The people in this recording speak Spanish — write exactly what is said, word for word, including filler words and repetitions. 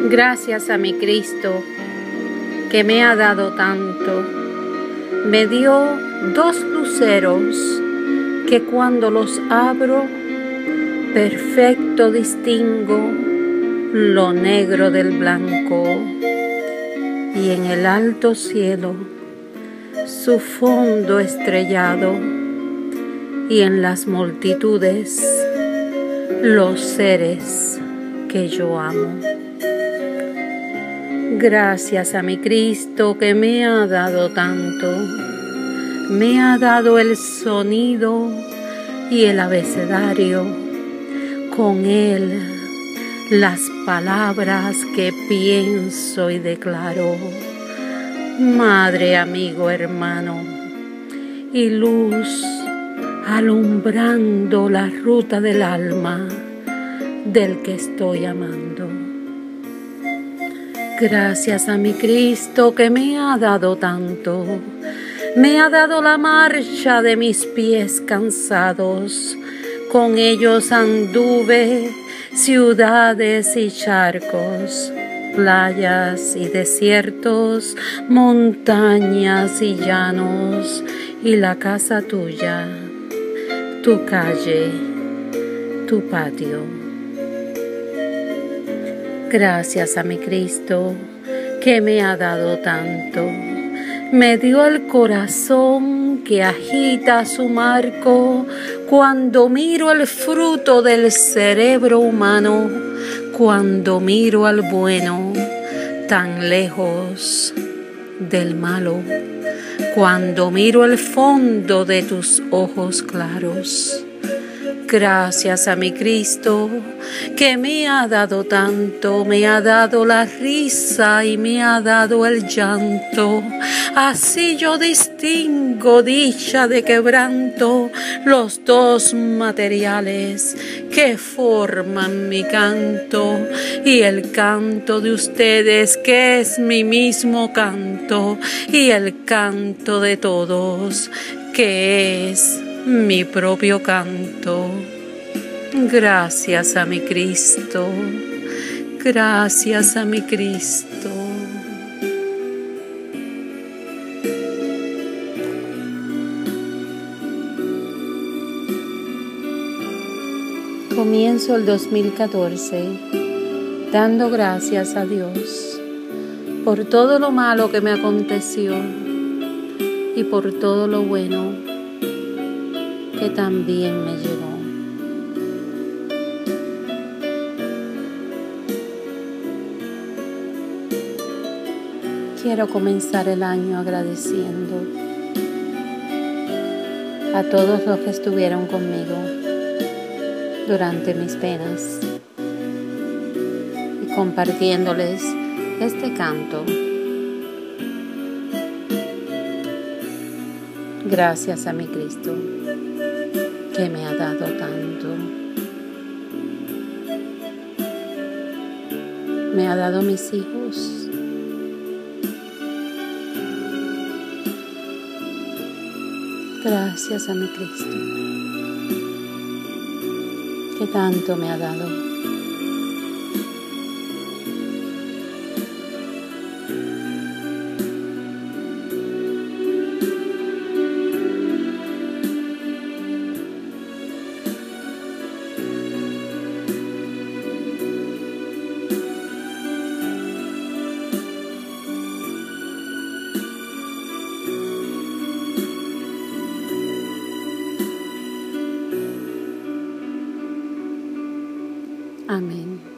Gracias a mi Cristo, que me ha dado tanto. Me dio dos luceros que cuando los abro, perfecto distingo lo negro del blanco. Y en el alto cielo, su fondo estrellado, y en las multitudes, los seres que yo amo. Gracias a mi Cristo que me ha dado tanto, me ha dado el sonido y el abecedario, con él las palabras que pienso y declaro. Madre, amigo, hermano, y luz alumbrando la ruta del alma del que estoy amando. Gracias a mi Cristo que me ha dado tanto, me ha dado la marcha de mis pies cansados, con ellos anduve ciudades y charcos, playas y desiertos, montañas y llanos, y la casa tuya, tu calle, tu patio. Gracias a mi Cristo que me ha dado tanto, me dio el corazón que agita su marco cuando miro el fruto del cerebro humano, cuando miro al bueno tan lejos del malo, cuando miro el fondo de tus ojos claros. Gracias a mi Cristo que me ha dado tanto, me ha dado la risa y me ha dado el llanto. Así yo distingo dicha de quebranto, los dos materiales que forman mi canto, y el canto de ustedes que es mi mismo canto, y el canto de todos que es mi propio canto. Gracias a mi Cristo, gracias a mi Cristo. Comienzo el dos mil catorce dando gracias a Dios por todo lo malo que me aconteció y por todo lo bueno que también me llegó. Quiero comenzar el año agradeciendo a todos los que estuvieron conmigo durante mis penas y compartiéndoles este canto. Gracias a mi Cristo que me ha dado tanto. Me ha dado mis hijos. Gracias a mi Cristo que tanto me ha dado. Amén.